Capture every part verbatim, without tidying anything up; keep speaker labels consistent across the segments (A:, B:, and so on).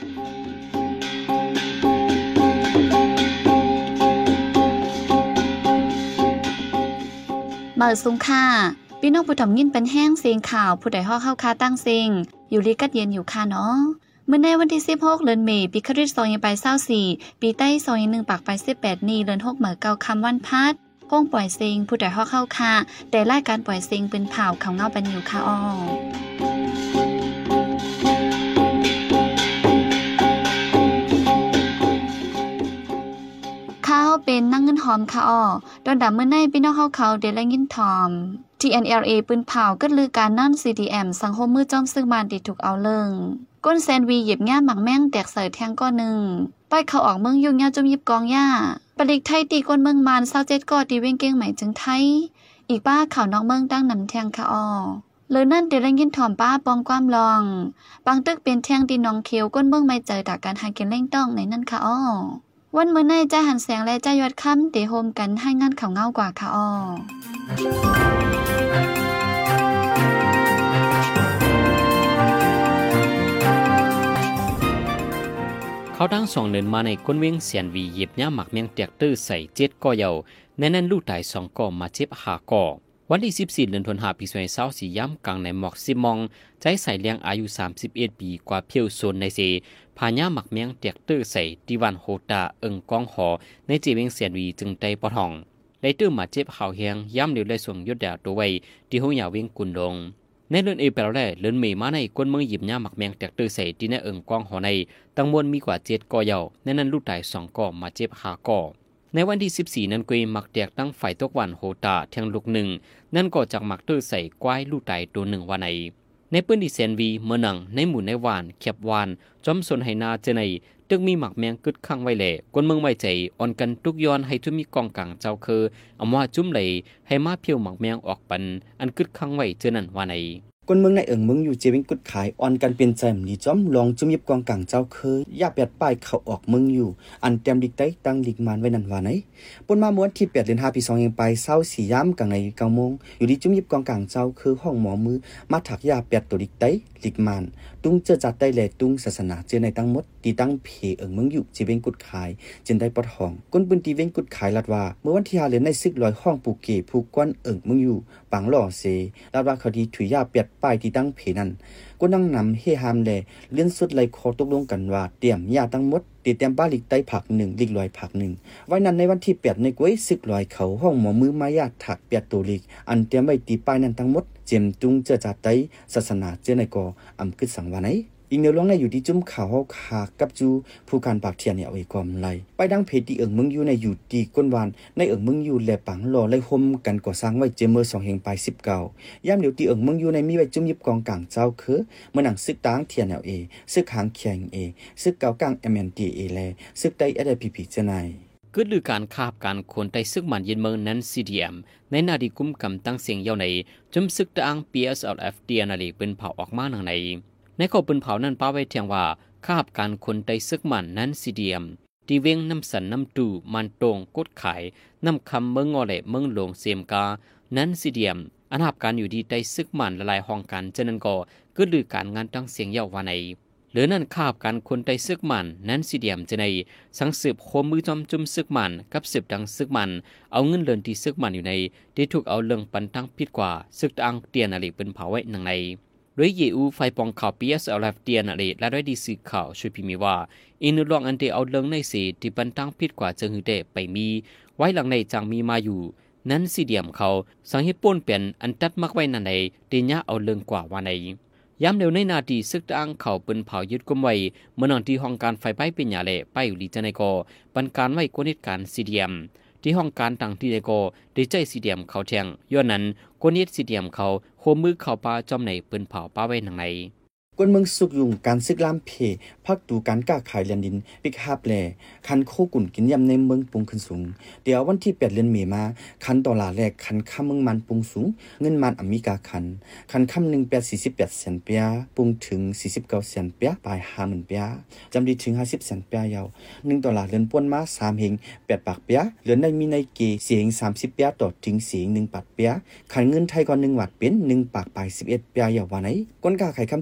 A: มาสุงค่าพี่น้องผู้ถ่อมยินเป็นแห้งเสียงข่าวผู้ใดฮอกเข้าคาตั้งเสียงอยู่ลีกัดเย็นอยู่ค่ะเนาะเมื่อในวันที่สิบหกเดือนเมษายนปีคริสต์ศักราชสองพันยี่สิบสี่ปีใต้สองพันหนึ่งปักไปสิบแปดนี้เดือนหกเหมือเก่าคำวันพัดห้องปล่อยเสียงผู้ใดฮอกเข้าคาแต่รายการปล่อยเสียงเป็นข่าวข่าวเงาเป็นอยู่ค่ะอ้อเขาเป็นนั่งเงินหอมค่ะอ้อตอนดับเมื่อในพี่น้องเขาเขาเดลยินทอม ที เอ็น แอล เอ ปืนเผาก็ลือการนั่น ซี ดี เอ็ม สังคมมือจ้อมซึ่งมานติดถูกเอาเลิงก้นแซนวีเหยียบง่าหมักแม่งแตกเสิร์แทงก้อนหนึ่งป้ายเขาออกเมืองยุ่งยาจมยิบกองหญ้าปลิกไทยตีก้นเมืองมานเศร้าเจ็ดกอตีเว้งเก้งใหม่จึงไทยอีกป้าข่าวนอกเมืองตั้งนำแทงค่ะอ้อเลยนั่นเดลยินทอมป้าปองความลองบางตึกเป็นแทงตีนองเคียวก้นเมืองไม่เจอจากการหากินเล่งต้องในนั่นค่ะอ้อวันเมื่อในใจหันแสงและใจยอดค่ำเตะโฮมกันให้งานข่าวเงากว่าค่ะอ้อ
B: เขาดังสองเดินมาในก้นเวียงเสียนวีเหยียบย่าหมักเมียงเตียกตื้อใส่เจ็ดก่อเยาในนั้นลูกตายสองก่อมาเจ็บหาก่อวันที่สิบสี่เดือนธันวาคมปีสองพันยี่สิบสี่ย่ำกลางในหมอกซิมองใจใส่เลี้ยงอายุสามสิบเอ็ดปีกว่าเพียวโซนในเซพาย่าหมักเมียงเตียกตื้อใส่ดิวันโฮตาเอิงกองหอในจีเวียงเสียนวีจึงใจปะทองได้ตื้อมาเจ็บข่าวเฮียงย่ำเดียวได้ส่งยศดาวตัวไว้ที่ห้องยาเวียงกุนลงในเดือนเอเปรแรเดือนเมษมาในก้นเมืองหยิบย่าหมักแมงแตกตื้อใส่ที่ในเอิงกองหอในตั้งมวลมีกว่าเจ็ดก่อเยาในนั้นลูกตายสองก่อมาเจ็บหาก่อในวันที่สิบสี่นั้นกุยหมักแตกตั้งฝ่ายตกวันโฮตาเทียงลูกหนึ่งนั่นก็จากหมักตื้อใส่กวายลูกตายตัวหนึ่งวันในในปืนดิเซนวีเมื่อนังในหมู่ในวานเขียบวานจอมสนไหนาเจในตึกมีหมักแมงกึดข้างไว้แหล่ก้นเมืองไว้ใจอ่อนกันทุกย้อนให้ทุกมีกองกลางเจ้าคืออำว่าจุ้มไหลให้มาเพียวหมักแมงออกปันอันกึดข้างไว้เจนั้นวันใน
C: คนเมืองในเอิงเมืองอยู่เจวิงกุดขายอ่อนกันเป็นใจมนีจ้อมลองจุ่มยิบกองกลางเจ้าเคยย่าแปดป้ายเขาออกเมืองอยู่อันเต็มดิกไตตั้งดิกมานไว้นั่นว่าไหนปนมาม้วนที่แปดเดือนห้าปีสองยังไปเศร้าสี่ย้ำกลางในเก้าโมงอยู่ที่จุ่มยิบกองกลางเจ้าคือห้องหมอมือมาถักยาแปดตัวดิกไตดิกมานตุ้งเจอจัดได้แหล่ตุ้งศาสนาเจอในตั้งมดตีตั้งเพเอิงเมืองอยู่เจวิงกุดขายเจนได้ปอดห้องก้นปืนตีเวงกุดขายลัดว่าเมื่อวันที่ห้าเดือนในซึกลอยห้องปูเก๋ผูกก้อนเอิงเมืองอยู่ปังหล่อเสลัดว่าเขาดีถุยยาแปดป้ายที่ตั้งเพนั่นก็นั่งนำเฮฮามแลเลื่อนสุดไหลคอตกลงกันว่าเตรียมยาตั้งมดตีเตรียมบ้าลิกไตผักหนึ่งลิกลอยผักหนึ่งไว้นั้นในวันที่แปดในก้วยซึกลอยเขาห้องหมอมือมายาถักแปดตัวลิกอันเตรียมไว้ตีป้ายนั้นทั้งหมดเจมจุงเจอจัดไตศาสนาเจอในกออำกึดสังวาไหนอีกเนื้อร้องในอยู่ที่จุ่มข่าวขากับจูผู้การปากเทียนเนี่ยเอาไว้ความไรไปดังเพจที่เอิงมึงอยู่ในอยู่ตีก้นวานในเอิงมึงอยู่แหลปังหล่อไล่ห่มกันก่อสร้างไว้เจเมอร์สองแห่งปลายสิบเก้าย่ำเดี๋ยวตีเอิงมึงอยู่ในมีไว้จุ่มยิบกองกลางเจ้าคือเมื่อหนังซึกตางเทียนเอาเอซึกหางแข็งเอซึกเก่ากลางเอ็มเอ็นดีเอแลซึกไตเอเดพีพีเจนาย
B: กึดลือการคาบการคนไตซึกมันยินเมืองนั้น ซี ดี เอ็ม ในนาดีกุมกำตั้งเสียงเยาในจุ่มซึกตาง พี เอส แอล เอฟ ดี นาลีเป็นเผาออกมาหนังในในข้อปืนเผานั้นป้าไว้เทียงว่าคาบการคนไตซึกมันนั้น ซี ดี เอ็ม ตีเวงน้ำสันน้ำตูมันตรงกดขายน้ำคำเมืองงอเละเมืองหลวงเซียมกานั้น ซี ดี เอ็ม อันหับการอยู่ดีไตซึกมันละลายห้องกันเจนั้นก็กึดลือการงานตั้งเสียงเยาว่าในหรือนั่นคาบการคนไตซึกมันนั้น ซี ดี เอ็ม จะในสังสืบโคมมือจอมจุ่มซึกมันกับสืบดังซึกมันเอาเงินเลินที่ซึกมันอยู่ในที่ถูกเอาเรื่องปันตั้งผิดกว่าซึกตังเตียนอะไรเป็นเผาไว้หนังในโดยเยอูไฟปองข่าว พี เอส แอล เอฟ ดี อะไรและด้วยดีสื่อข่าวช่วยพิมพ์ว่าอินุลองอันเดเอาเรื่องในสีที่ปันตั้งผิดกว่าจึงหือเดไปมีไว้หลังในจังมีมาอยู่นั้น ซี ดี เอ็ม เขาสังเหตุป่นเป็นอันตัดมักไว้นั่นในเดียเอาเรื่องกว่าว่าในย้ำเร็วในนาทีซึกตังเขาเป็นเผายึดกุมไว้เมื่อนอนที่ห้องการไฟไปเป็นหยาเละไปอยู่ดีจันในกอปันการไว้กวนเหตุการณ์ ซี ดี เอ็ม ที่ห้องการต่างที่ในกอได้ใจ ซี ดี เอ็ม เขาแทงย้อนนั้นกวนเหตุ ซี ดี เอ็ม เขาโคมือเข้าป่าจอมในเป็นเผาป่าไว้หนังใน
C: กวนเมืองสุกยุงการซึกลามเพพักตูการก้าขายแลนดินปิกฮาบแลคันโคกุ่นกินยำในเมืองปุงขึ้นสูงเดี๋ยววันที่แปดเดือนเมษมาคันดอลลาร์แรกคันค่าเมืองมันปุงสูงเงินมันอเมริกาคันคันค่ำหนึ่งแปดสี่สิบแปดเซนเปียปุงถึงสี่สิบเก้าเซนเปียปลายห้าหมื่นเปียจำดีถึงห้าสิบเซนเปียยาวหนึ่งดอลลาร์เรือนป้วนมาสามเฮงแปดปากเปียเหลือในมีในเกเสียงสามสิบเปียต่อถึงเสียงหนึ่งปากเปียคันเงินไทยก่อนหนึ่งวัดเป็นหนึ่งปากปลายสิบเอ็ดเปียยาววันไหนก้นกาไข่คำจีเวงตา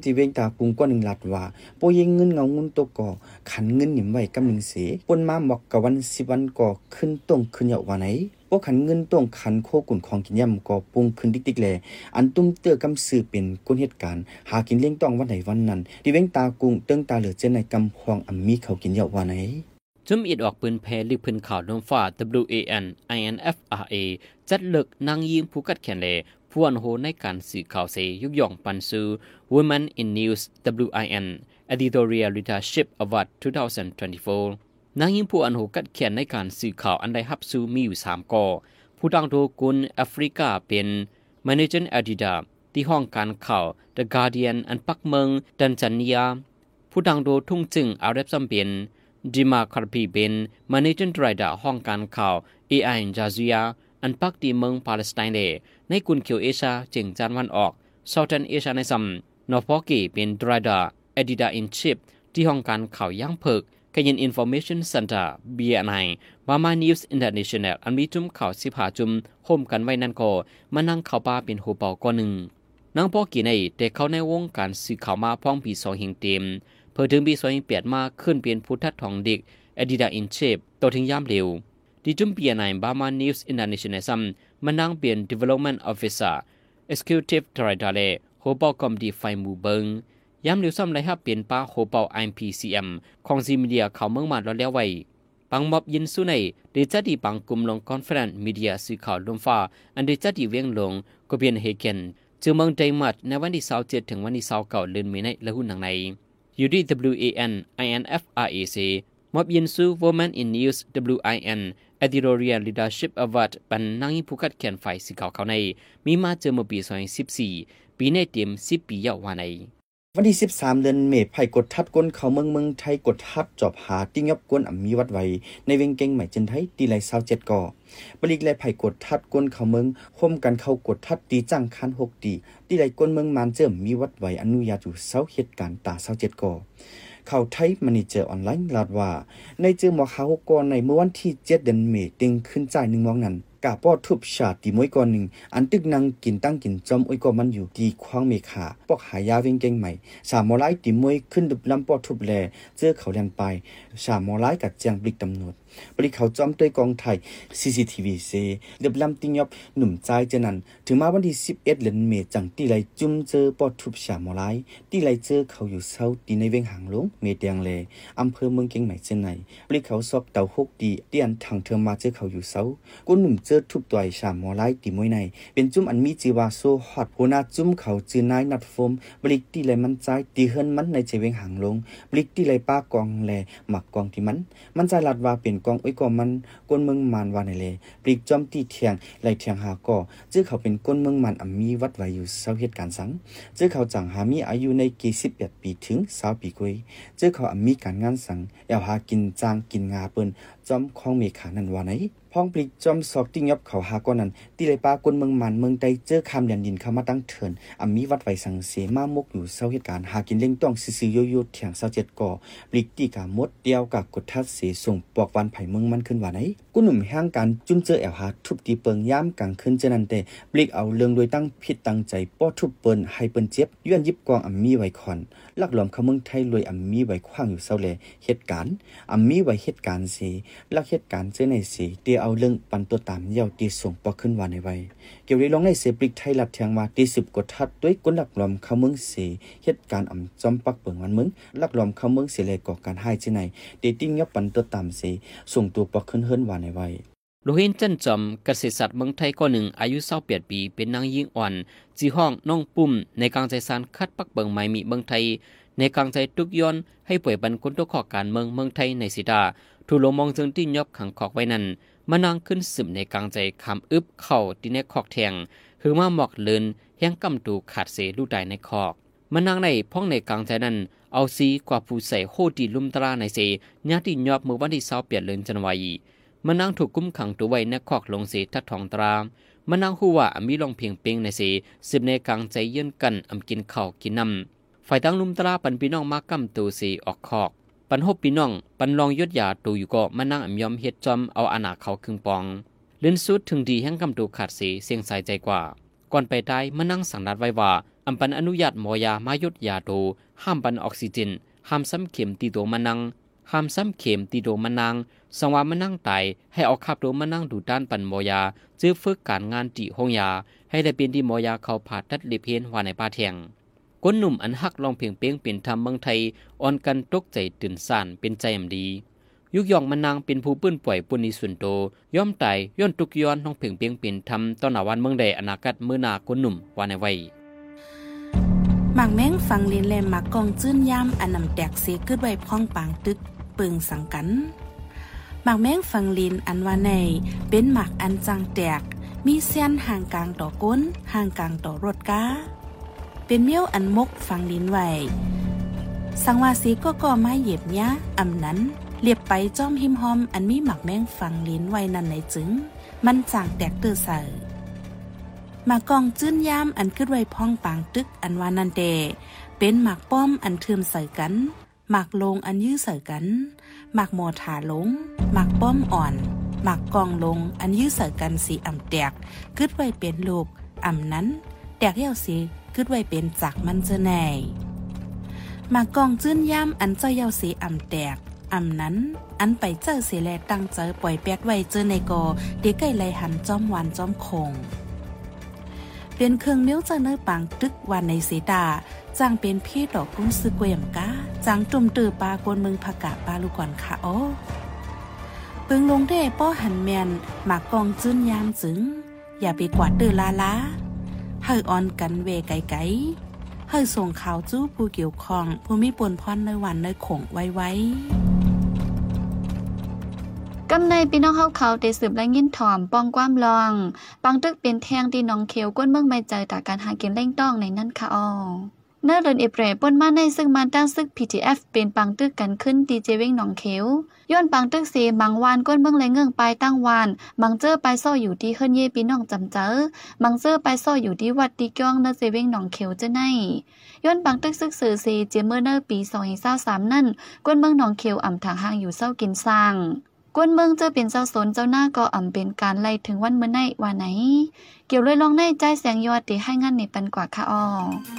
C: กุงก็หนึ่งลัดว่าโปยิงเงินเงาเงินตกก่อขันเงินหนิมไว้กำหนึ่งเสปนมาหมอกกับวันสิบวันก่อขึ้นตรงขึ้นเหยาวันไหนพวกขันเงินต้องขันโคกุ่นของกินย่ำก่อปุงขึ้นดิกๆแลอันตุ้มเตื้อกำสือเป็นก้นเหตุการณ์หากินเลี้ยงต้องวันไหนวันนั้นดิเว้งตากุงเติ้งตาเหลือเจนในกำพองอัมมีเขากินเหยาวันไหน
B: จุมอิดออกปืนแพลิกพื้นข่าวลมฟ้า ดับเบิลยู เอ เอ็น ไอ เอ็น เอฟ อาร์ เอ จัดเลิกนางยิงผู้กัดแขนเลผู้อันโหในการสื่อข่าวเสยุกย่องปันซู Women in News ดับเบิลยู ไอ เอ็น Editorial Leadership Award สองพันยี่สิบสี่นางยิงผู้อันโหกัดแขนในการสื่อข่าวอันใดฮับซูมีอยู่สามก่อผู้ดังโดกุนแอฟริกาเป็น Managing Editor ที่ห้องการข่าว The Guardian อันปักเมืองตันซาเนียผู้ดังโดทุ่งจึงอารับซัมเปียนดิมาคาร์พีเป็น Managing Director ห้องการข่าว เอ ไอ จาซิยาอันปักที่เมืองปาเลสไตน์ในกุนเขียวเอเชียจึงจานวันออก Southern Asia ในซัมนอร์ฟอกีเป็น Director Editor in Chief ที่ห้องการข่าวย่างเพิกKenyan Information Center บี เอ็น ไอ Mama News International อันมีจุ่มข่าวสิบหาจุ่มโฮมกันไว้นั่นก็มานั่งข่าวป้าเป็นโฮเปาก้อนหนึ่งนางพ่อกี่ในแต่เขาในวงการสื่อข่าวมาพ้องปีสองเฮงเต็มเพื่อถึงปีสองเฮงเปียดมาขึ้นเป็นผู้ทัดทองเด็ก Editor in Chief ตัวถึงย่ำเร็วที่จุ่ม บี เอ็น ไอ Mama News International ซ้ำมานั่งเป็น Development Officer Executive Director และโฮเปากอมดีไฟมูเบิงย้ำเร็วซ้ำเลยครับเปลี่ยนป้าโฮเปา ไอ เอ็ม พี ซี เอ็ม ของซีมีเดียเขาเมืองมาแล้วแล้วไว้ปังมอบยินสู้ในเดจัดดีปังกลุ่มลงคอนเฟอเรนซ์มีเดียสื่อข่าวลมฟ้าอันเดจัดดีเวียงลงก็เปลี่ยนเฮเกนจึงเมืองไดมัดในวันที่ยี่สิบเจ็ดถึงวันที่ยี่สิบเก้าเดือนมีนาและหุ่นหนังในอยู่ที่ ดับเบิลยู เอ เอ็น ไอ เอ็น เอฟ อาร์ เอ ซี มอบยินสู้ Women in News ดับเบิลยู ไอ เอ็น Editorial Leadership Award ปันนางยิงผู้กัดแขนฝ่ายสื่อข่าวเขาในมีมาเจอเมื่อปีสองพันสิบสี่ปีในเต็มสิบปียาววันใน
C: วันที่สิบสามเดือนเมษไผ่กดทัดก้นเขาเมืองเมืองไทยกดทัดจอบหาติ้งยับก้นอ่ำมีวัดไว้ในเวงเก่งใหม่จันไทยตีไหลเศร้าเจ็ดก่อบริกและไผ่กดทัดก้นเขาเมืองคมกันเขากดทัดตีจังคันหกตีตีไหลก้นเมืองมานเจิมมีวัดไว้อนุญาตอยู่เศร้าเหตุการณ์ตาเศร้าเจ็ดก่อข่าวไทยมันนี่เจอออนไลน์ลาดว่าในเจอหมอขาวหกก่อในเมื่อวันที่เจ็ดเดือนเมษติงขึ้นจ่ายหนึ่งมองนั้นกาป้อทุบชาตีมวยก่อนหนึ่งอันตึกนางกินตั้งกินจอมอ้อยก็มันอยู่ตีควางเมขาปอกหายาเวงเก่งใหม่สามมอไลตีมวยขึ้นดุบลำป้อทุบแลเจอเขาเลียนไปสามมอไลกัดแจงปลิกตำรวจบริเขาจอมด้วยกองไทย ซี ซี ที วี เซเดือบลำติงยอบหนุ่มใจเจนันถึงมาวันที่สิบเอ็ดเดือนเมษจังตีไหลจุ่มเจอป้อทุบสามมอไลตีไหลเจอเขาอยู่เศร้าตีในเวงหางหลงเมเดียงเลอำเภอเมืองเก่งใหม่เจนไหนบริเขาซอกเต่าหกตีเตียนทางเธอมาเจอเขาอยู่เศร้ากุนหนุ่มเจอทุบตัวสามมอไลตีมวยในเป็นจุ่มอันมีจีวาโซฮอดหัวหน้าจุ่มเขาจือนายนัดโฟมบริกตีไหลมันใจตีเฮิรนมันในเจเวงหางหลงบริกตีไหลป้ากองแลหมักกองที่มันมันใจลัดว่าเป็นกองอ้อยก็มันก้นเมืองมานวานเลยปลีกจอมตีเทียงไหลเทียงหาก่อจื้อเขาเป็นก้นเมืองมันอ่ำมีวัดไว้อยู่เศร้าเหตุการณ์สังจื้อเขาจังหามีอายุในกี่สิบแปดปีถึงสาวปีกุยจื้อเขาอ่ำมีการงานสังแอวหากินจางกินงาเปิ้นจอมของเมขานันวาไหนพ้องปลีกจอมสอกติ้งยับเขาหาก่อนนั้นตีไหลปาก้นเมืองมันเมืองใดเจอคำยันดินเข้ามาตั้งเถินอ่ำมีวัดไว้สังเสมามกอยู่เศร้าเหตุการณ์หากินเล่งต้องซื่อๆโยโย่เถียงเศร้าเจ็ดก่อปลีกตีกามดเดียวกับกดทัดเสส่งปอกวันไผ่เมืองมันขึ้นว่าไหนกุหนุ่มแห่งการจุ่มเจอแอวหาทุบตีเปิงย่ามกลางคืนเจนันเตปลีกเอาเรื่องโดยตั้งผิดตั้งใจป้อทุบเปิ้นให้เปิ้นเจ็บย้อนยิบกองอ่ำมีไว้คอนลักหลอมเขาเมืองไทยรวยอ่ำมีไว้ขว้างอยู่เศร้าแลเหตุการณ์อ่ำมีไว้เหตุการณ์เสลักเหตุการณ์เจในเสเตียเอาเรื่องปันตัวตามเยาตีส่งปอขึ้นว่าในไว้เกี่ยวได้ลองในเสปลีกไทยลัดแทงว่าตีสิบกดทัดด้วยก้นลักหลอมเขาเมืองเสเหตุการณ์อ่ำจอมปักเปิงวันเมืองลักหลอมเขาเมืองเสเลยก่อการให้เจในเตติ้งยับปันตัวตามเสส่งตัวปอขึ้นเฮิรนว่าในไว้
B: โลหินจันจอมเกษตรศาสตร์เมืองไทยคนหนึ่งอายุยี่สิบแปดปีเป็นนางยิงอ่อนจีห้องน้องปุ่มในกลางใจสารคัดปักเบิงไม้มีเมืองไทยในกลางใจทุกย้อนให้ป่วยบันคนตัวขอการเมืองเมืองไทยในสิดาถูกลงมองจึงที่ยอบขังขอกไว้นั้นมานั่งขึ้นซึมในกลางใจคำอึบเข่าที่ในขอกแทงคือมาหมอกเลินแห้งกำตูขาดเสลูกใดในขอกมานั่งในพ้องในกลางใจนั้นเอาซีกว่าผู้ใส่โคดีลุ่มตราในเสญาติยอบเมื่อวันที่เศร้าเปลี่ยนเลินจันวายมันนางถูกกุมขังตัวไว้ในคอกลงเสทัดทองตรามมันนางหัวมีลองเพียงเปียงในเสสิบในกลางใจเยื่นกันอำกินข้าวกินน้ำฝ่ายตั้งลุมตราปันพี่น้องมากำตัวเสออกคอกปันหบพี่น้องปันลองยศยาตัวอยู่ก็มันนางอำยอมเฮ็ดจอมเอาอนาเขาครึ่งปองเล่นสุดถึงดีแห่งกำตัวขาดเสเสียงสายใจกว่าก่อนไปได้มันนางสั่งนัดไว้ว่าออำปันอนุญาตหมอยามายุดยาโตห้ามปันออกซิเจนห้ามซ้ำเข็มตีโตมานังห้ามซ้ำเข็มตีโตมานังสังว่ามานั่งตายให้เอาขับโตมานั่งดูด้านปันหมอยาจื้อฝึกการงานจีห้องยาให้ได้เป็นที่หมอยาเขาผ่าตัดเล็บเพียนว่าในป่าแทงก้นหนุ่มอันฮักลองเพียงเปียงเป็นธรรมเมืองไทยอ่อนกันตกใจตื่นสานเป็นใจอำดียุกยองมันนางเป็นผู้ปื้นป่วยปุณีส่วนโตย่อมตายย้อนตุกย้อนท้องเพียงเปียงเป็นธรรมตอนหนาวันเมืองใดอนาคตมือนาก้นหนุ่มว่าในไว้
D: หมากแมงฟังลินแลมหมากกองจื้นยามอันนำแตกเสกึดไว้พ้องปางตึกปึงสังกันหมากแมงฟังลินอันว่าในเป็นหมากอันจังแตกมีเส้นห่างกลางต่อก้นห่างกลางต่อรถก้าเป็นเมี่ยวอันมกฟังลินไว้สังวาสีก็ก่อไม้เหยียบยะอำนั้นเรียบไปจ้อมหิมหอมอันมีหมากแมงฟังลินไว้นั่นไหนจึงมันจางแตกเตื้อใส่หมากกองจื้นยามอันขึ้นไว้พ้องปางตึกอันว่านันเดเป็นหมากป้อมอันเทือมใส่กันหมากลงอันยื้อใส่กันหมากหมอถาลงหมากป้อมอ่อนหมากกองลงอันยื้อใส่กันสีอ่ำแตกขึ้นไว้เป็นลูกอ่ำนั้นแตกเย้าสีขึ้นไว้เป็นจักมันเจอแน่หมากกองจื้นยามอันเจ้าเย้าสีอ่ำแตกอ่ำนั้นอันไปเจอเสียแลตั้งใจปล่อยแป๊ดไว้เจอในกอเด็กไก่ไหลหันจอมหวานจอมคงเป็นเครื่องเมี้ยวเจอเนื้อปังตึกวันในสีตาจางเป็นพี่ดอกกุ้งซื้อเกวียมก้าจางจุ่มตือปลากวนเมืองผักกาปลาลูกก่อนค่ะโอ้ปึงลงได้ป้อหันแมนหมากกองจื้นยามจึงอย่าไปกวาดตือลาลาเฮอออนกันเวไกไกเฮอส่งข่าวจู้ผู้เกี่ยวข้องผู้มีปนพรในวันในขงไว้ไว้
A: กำในพี่น้องเฮาเขาได้สืบและยินถ่อมป้องความลองปังตึกเป็นแทงที่น้องเขียวก้นเมืองไม่ใจต่อการหากินเร่งต้องในนั้นค่ะอ้อเนื้อเดินเอเปรป่นมาในซึ่งมันตั้งซึก พี ที เอฟ เป็นปังตึกกันขึ้นดีเจเว้งหนองเขียวย้อนปังตึกเสมังวานก้นเมืองและเงื่องปลายตั้งวานมังเจอไปซ่ออยู่ที่เฮิรนเย่พี่น้องจำเจอมังเจอไปซ่ออยู่ที่วัดดีก้องเนื้อเจเว้งหนองเขียวเจ้าในย้อนปังตึกซึกเสือเซเจเมื่อเนอปีสองพันยี่สิบสามนั่นก้นเมืองหนองเขียวอ่ำทางห่างอยู่เศร้ากินสร้างกวนเมืองเจอเป็นเจ้าสนเจ้าหน้าก็อ่ำเป็นการไล่ถึงวันเมื่อไหนว่าไหนเกี่ยวเลยลองในใจแสงยอดตีให้งานในปันกว่าค่ะอ้อ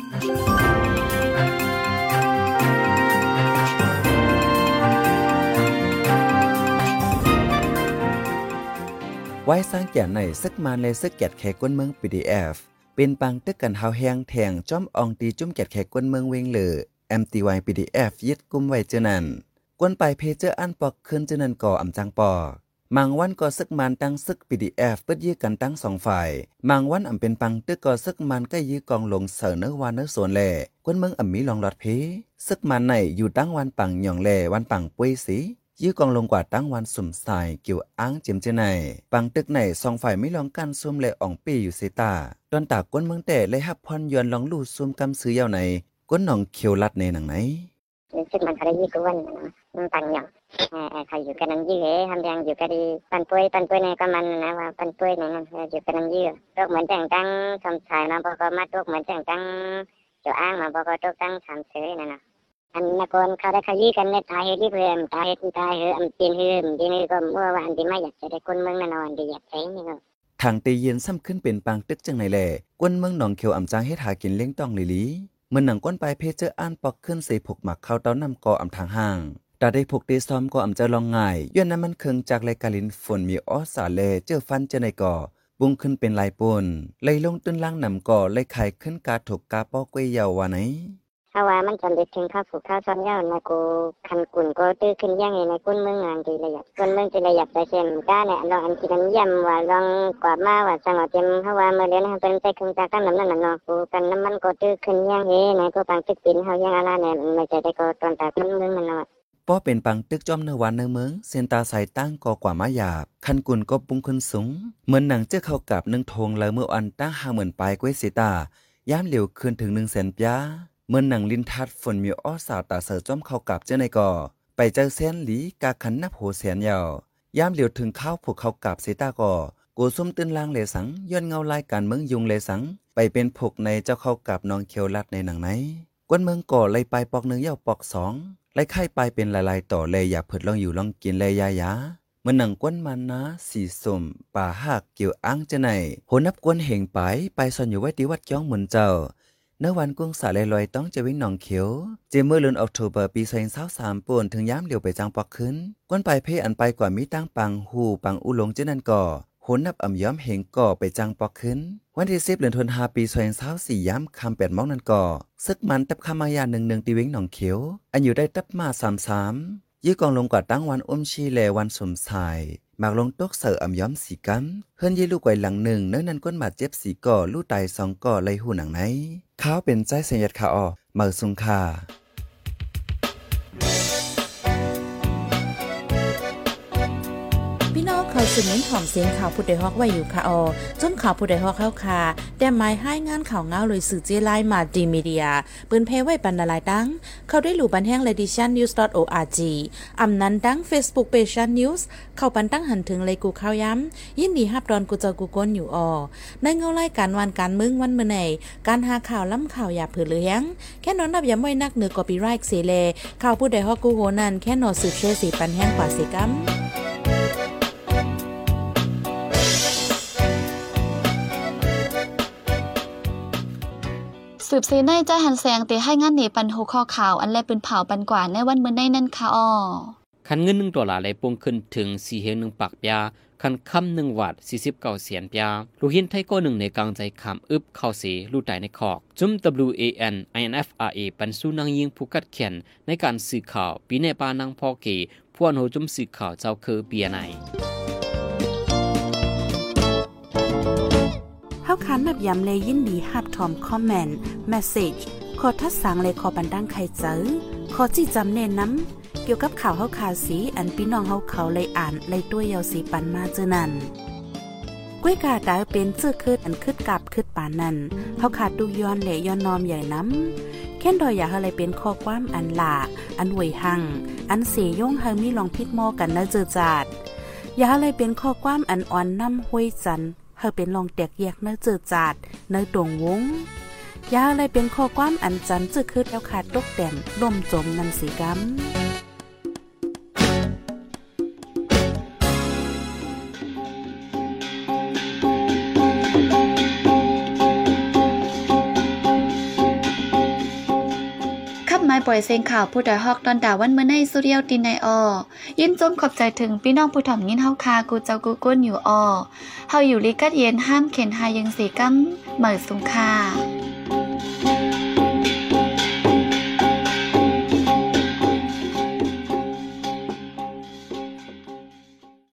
C: ไว้สร้างแก่ในซึกมันเลยซึกแกดแขกกวนเมือง พี ดี เอฟ เป็นปังตึกกันเฮาแหงแทงจ้อมอองตีจุ่มแกดแขกกวนเมืองเวงเหลือ เอ็ม ที วาย พี ดี เอฟ ยึดกุมไว้เจอนั้นกวนไปเพเจอร์อันปอกขึ้นเจนันก่ออำจังปอมังวันก็ซึกมันตั้งซึก พี ดี เอฟ เปิดยื้อกันตั้งสองฝ่ายมังวันอำเป็นปังตึกก็ซึกมันก็ยื้อกองลงเสอเนื้อวานเนื้อสวนแลกวนเมืองอำมีลองหลอดเพซึกมันในอยู่ตั้งวันปังหย่องแลวันปังปุ้ยสียื้อกองลงกว่าตั้งวันสุ่มสายเกี่ยวอ้างเจียมเจในปังตึกในสองฝ่ายไม่ลองกันซุ่มแลอ่องปีอยู่เสตาตอนตากกวนเมืองแต่เลยฮับพรยอนลองลู่ซุ่มกำซื้อยาวในกวนหนองเขียวลัดในหนังไหน
E: ซึ่งมันเขาได้ยี่กวนมันปังอย่างเขาอยู่กันนั่งยื้อทำยังอยู่กันดีปันป่วยปันป่วยในก็มันนะว่าปันป่วยในนั้นอยู่กันนั่งยื้อตกเหมือนแต่งตั้งสมชายมาบอกมาตกเหมือนแต่งตั้งเจ้าอ้างมาบอกตกตั้งสามเสยนั่นนะอันนักคนเขาได้ขยี้กันเนี่ยตายที่เพื่อนตายที่ตายเฮออันตีนเฮอทีนี้ก็เมื่อวันที่ไม่อยากจะได้คนเมืองนอนดีอยากใช้นี่ก็
C: ทางตีเย็นซ้ำขึ้นเป็นปังตึกจังไหนแหล่กวนเมืองหนองเขียวอ่ำจางเฮ็ดหากินเล้งต้องลิลีเมื่อหนังก้นไปเพเจออ่านปอกขึ้นใส่ผกหมักเข้าเต้านำก่ออำทางห่างแต่ได้ผกตีซ้อมก่ออำจะลองง่ายย้อนนั้นมันเคืองจากรายการลินฝนมีออสาเลเจอฟันเจอในก่อบุ้งขึ้นเป็นลายปนเลยลงตื้นล่างนำก่อเลยไข่ขึ้นกาถกกาปอกวยยาวว่าไหน
E: ถ้าว่ามันจำเป็นถึงข้าวผูกข้าวซ้อนยาวนะกูคันกุ่นก็ตื้อขึ้นย่างในก้นเมืองงานดีละเอียดก้นเมืองจะละเอียดไปเช่นก้าเนี่ยลองอันกินน้ำยำว่าลองกวาดมาว่าจังหวะเต็มเพราะว่าเมื่อเดือนนั้นเป็นใจคงจากตั้งน้ำนั่นน่ะเนาะกูกันน้ำมันก็ตื้อขึ้นย่างเฮ้ในกูปังตึกปินเฮาย่างอะไรเนี่ยไม่ใจได้ก็ตอนตาก้นเมืองมันเนาะ
C: ป้อเป็นปังตึกจอมเนื้อวันเนื้อเมืองเซนตาใส่ตั้งก่อกว่ามาหยาบคันกุ่นก็ปุ้งขึ้นสูงเหมือนหนังเจ้าเข้ากับหนึ่งทงแล้วเมื่ออันตั้งห้าหมื่นปลายกวยสีตาย่ามเหลียวคืนถึงหนึ่งแสนปยาเมื่อหนังลินทัดฝนมีอ้อสาวตาเสือจ้อมเข้ากับเจ้าในก่อไปเจอเส้นหลีกาขันนับโหแสนยาวย่ามเหลียวถึงเข้าผูกเข้ากับสีตาก่อกูซุ่มตื้นล่างเลสังย้อนเงาลายการเมืองยุงเลสังไปเป็นผูกในเจ้าเข้ากับนองเขียวลัดในหนังไหนกวนเมืองก่อเลยไปปอกหนึ่งเย่าปอกสองไล่ไข่ไปเป็นลายๆต่อเลยอยากเผิดลองอยู่ลองกินเลยยายาเมื่อหนังกวนมันนะสีส้มป่าหักเกี่ยวอ้างเจ้าในโหนับกวนเหงไปไปซ่อนอยู่ไว้ที่วัดจ้องเหมือนเจ้า
F: เนื้อวันกุ้งสาลลอยต้องจะวิ่งหนองเขียวเจเมื่อเดือนออกตุลาปีสองพันยี่สิบสามป่วนถึงย้ำเหลียวไปจังปอกขึ้นก้นไปเพ่อันไปกว่ามีตั้งปังหูปังอุลงเจนันก่อโหนนับอ่ำย้อมเหงก่อไปจังปอกขึ้นวันที่สิบเดือนธันวาคมปีสองพันยี่สิบสี่ย้ำคำแปดมองนันก่อซึกมันตับคำมายาหนึ่งหนึ่งตีวิ่งหนองเขียวอันอยู่ได้ตับมาสามสามยื้อกองลงกว่าตั้งวันอมชีแลวันสมสายหมากลงตกเสืออ่ำย้อมสีกัมเฮือนยี่ลูกไว้หลังหนึ่งเนื้อนันก้นบาดเจ็บสีก่อลู่ไตสองก่อเลยหูหนังไหนข้าวเป็นใจเสียดขาออเมื่อสุงคา
D: พี่น้องเขาสืบเน้นถ่อมเสียงข่าวผู้ใดฮอกไว้อยู่ค่ะออจนข่าวผู้ใดฮอกเข้าคาแต่หมายให้งานข่าวเงาเลยสื่อเจไลมาดีมีเดียปืนเพไว้บรรณาลายดังเข้าได้หลู่บันแห้ง edition news dot org อำนั้นดัง Facebook page news เข้าปันตั้งหันถึงเลยกูข้าวย้ำยินดีฮับดอนกูเจ้ากูก้นอยู่ออในเงาไล่การวันการมึงวันเมื่อไหนการหาข่าวล้ำข่าวอย่าเผือเลี้ยงแค่นอนนับย้ำไว้นักเหนือกอปีไรค์เสเลข่าวผู้ใดฮอกกูโหนันแค่นอสืบเชื่อสีปันแห้งกว่าสีกัม
A: สืบเสในใจหันแสงเตให้งานหนีปันหัวข้อข่าวอันแลเป็นเผาปันกว่าในวันมื้อในนั่นค่ะอ้อ
B: คันเงินหนึ่งดอลลาร์ไหลปงขึ้นถึงสี่เฮงหนึ่งปากปยาคันค่ำหนึ่งวัดสี่สิบเก้าเสียนปยาลูกหินไทยก็หนึ่งในกลางใจคำอึบเข้าสีลู่ไตในคอกจุ่ม ดับเบิลยู เอ เอ็น ไอ เอ็น เอฟ อาร์ เอ ปันสู้นางยิงผู้กัดเขียนในการสื่อข่าวปีในปานางพอเกพวนโหจุ่มสื่อข่าวเจ้าคือเบียร์ไหน
D: เฮาคันแบบย้ำเลยยินดีฮับทอมคอมเมนต์เมสเสจขอทัดสังเลยขอบันดังใครเจอขอจี้จำเน้นน้ำเกี่ยวกับข่าวเฮาขาสีอันพี่น้องเฮาเขาเลยอ่านเลยตัวยาวสีปันมาเจอนั่นกล้วยกาดาวเป็นเสื้อคืดอันคืดกับคืดปานนั่นเฮาขาดดูย้อนและย้อนนอมใหญ่น้ำแค่นดอยอยากอะไรเป็นข้อความอันหลาอันหวยหังอันเสยย่งเฮามีลองพิดหม้อกันนะเจอจาดอยากอะไรเป็นข้อความอันอ่อนน้ำห้วยจันเฮาเป็นลองแตกแยกเนื้อเจือจาดเนื้อตรงวงยาอะไรเป็นข้อความอันจันจึกคืดแล้วขาดตกแต่มล่มจมนันสีกัม
A: ไม้ปล่อยเสียงข่าวผู้ใดฮอกตอนดาวันเมื่อในสุเรียวตินในออยินจมขอบใจถึงพี่น้องผู้ถ่อมยินเฮาคากูเจ้ากูก้นอยู่ออเฮาอยู่ลิกัดเย็นห้ามเข็นหายังสีกัมเหมือสุงคา